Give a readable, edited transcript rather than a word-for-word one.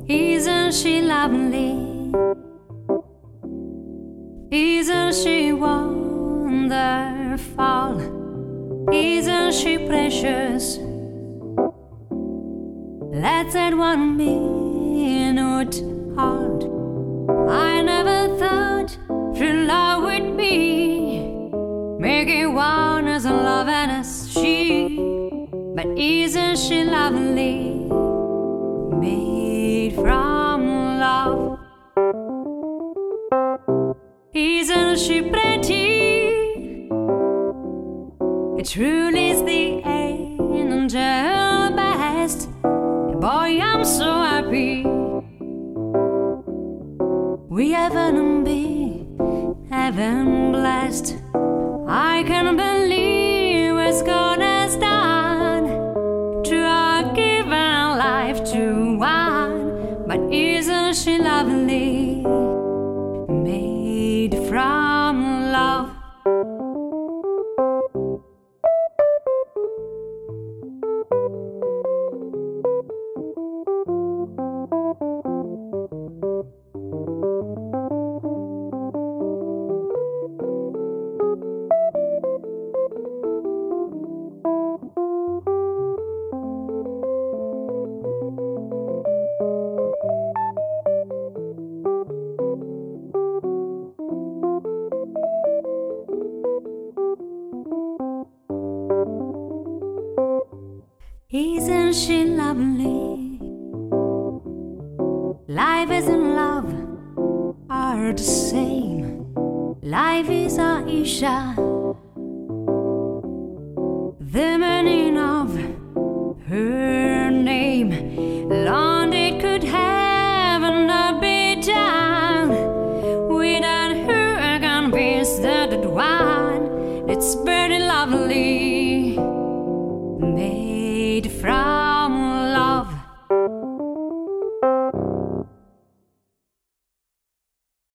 Isn't she lovely? Isn't she wonderful? Isn't she precious? Let's add 1 minute hold. I never thought true love would be making one as love and as she. But isn't she lovely? Made from love. Isn't she pretty? It truly is the angel best. Boy, I'm so happy. We haven't been heaven blessed. I can't believe what's gonna stand to our given life to one. But isn't she lovely? Made from love. Isn't she lovely? Life and love are the same. Life is Aisha.